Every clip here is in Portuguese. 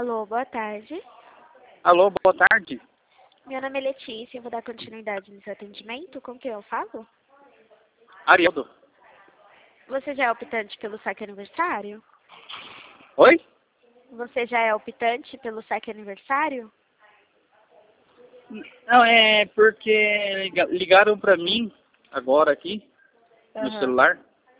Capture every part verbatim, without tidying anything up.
Alô, boa tarde. Alô, boa tarde. Meu nome é Letícia, eu vou dar continuidade no seu atendimento. Com quem eu falo? Arieldo. Você já é optante pelo saque aniversário? Oi? Você já é optante pelo saque aniversário? Não, é porque liga- ligaram pra mim agora aqui no Aham. celular.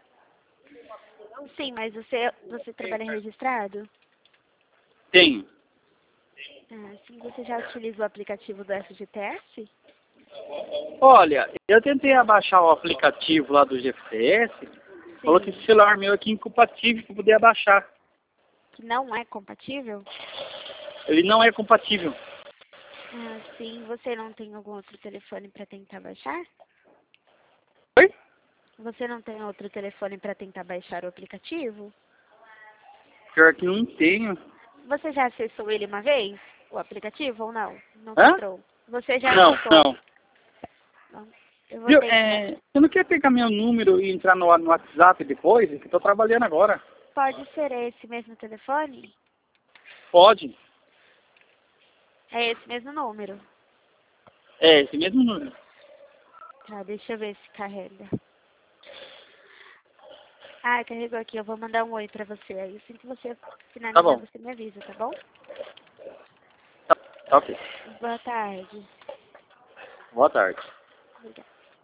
Sim, mas você, você trabalha registrado? Tenho. Ah, sim, você já utiliza o aplicativo do F G T S? Olha, eu tentei abaixar o aplicativo lá do G P T S. Falou que Sim. esse celular meu aqui é incompatível para poder abaixar. Que não é compatível? Ele não é compatível. Ah, sim. Você não tem algum outro telefone para tentar baixar? Oi? Você não tem outro telefone para tentar baixar o aplicativo? Pior que não tenho. Você já acessou ele uma vez? O aplicativo ou não? Não Hã? entrou. Você já Não, acessou? não. Não. Eu vou Viu, tentar. é, você não quer pegar meu número e entrar no, no WhatsApp depois? Que eu tô trabalhando agora. Pode ser esse mesmo telefone? Pode. É esse mesmo número. É, esse mesmo número. Tá, deixa eu ver se carrega. Ah, carregou aqui. Eu vou mandar um oi pra você. Aí assim que você Tá finalizar, bom. você me avisa, tá bom? Tá, tá ok. Boa tarde. Boa tarde. Obrigada.